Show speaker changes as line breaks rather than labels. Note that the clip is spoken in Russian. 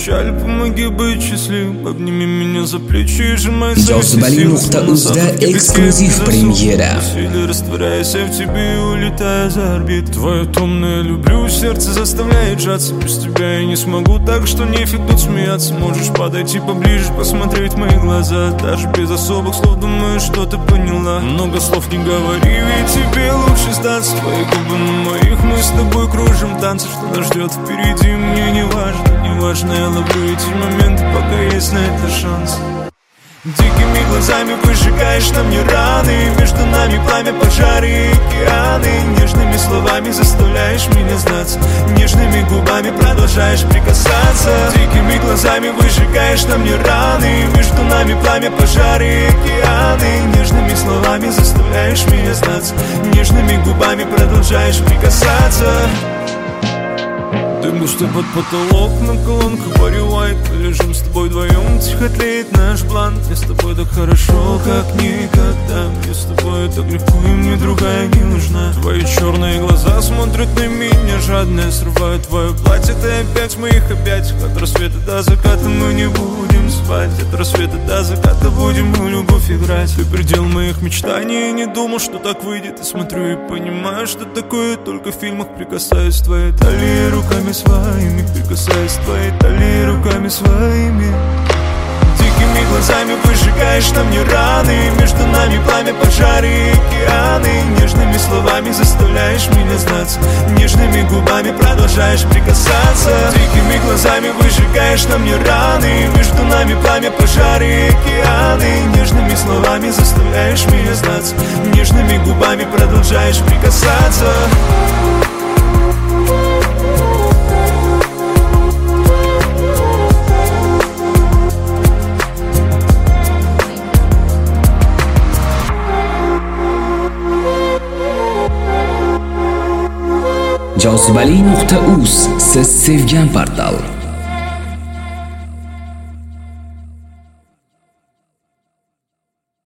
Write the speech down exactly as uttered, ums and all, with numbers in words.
печаль, помоги быть счастливым. Обними меня за плечи и сжимай
Jozibali nuqta uzda eksklyuziv premyera.
Растворяясь в тебе и улетая за орбит. Твое томное люблю, сердце заставляет сжаться. Без тебя я не смогу, так что нефиг тут смеяться. Можешь подойти поближе, посмотреть в мои глаза. Даже без особых слов, думаю, что ты поняла. Много слов не говори, ведь тебе лучше сдаться. Твои губы на моих, мы с тобой кружим танцы. Что нас ждет впереди, мне не важно. Не важно, я ловлю эти моменты, пока есть на это шанс. Дикими глазами выжигаешь на мне раны. Между нами пламя, пожары и океаны. Нежными словами заставляешь меня сдаться. Нежными губами продолжаешь прикасаться. Дикими глазами выжигаешь на мне раны. Между нами пламя, пожары и океаны. Нежными словами заставляешь меня сдаться. Нежными губами продолжаешь прикасаться. Дым густой под потолок, на колонках Барри Уайт. Мы лежим с тобой вдвоем, тихо тлеет наш план. Мне с тобой так хорошо, как никогда. Мне с тобой так легко, и мне другая не нужна. Твои черные глаза смотрят на меня жадно. Срывают твое платье, ты опять в моих объятиях. От рассвета до заката мы не будем спать. От рассвета до заката будем в любовь играть. Ты предел моих мечтаний, не думал, что так выйдет. И смотрю и понимаю, что такое только в фильмах. Прикасаюсь к твоей талии руками своими, прикасаясь к твоей талии руками своими. Дикими глазами выжигаешь на мне раны. Между нами пламя, пожары и океаны. Нежными словами заставляешь меня сдаться. Нежными губами продолжаешь прикасаться. Дикими глазами выжигаешь на мне раны. Между нами пламя, пожары и океаны. Нежными словами заставляешь меня сдаться. Нежными губами продолжаешь прикасаться.
Jozibali nuqta uz siz sevgan portal.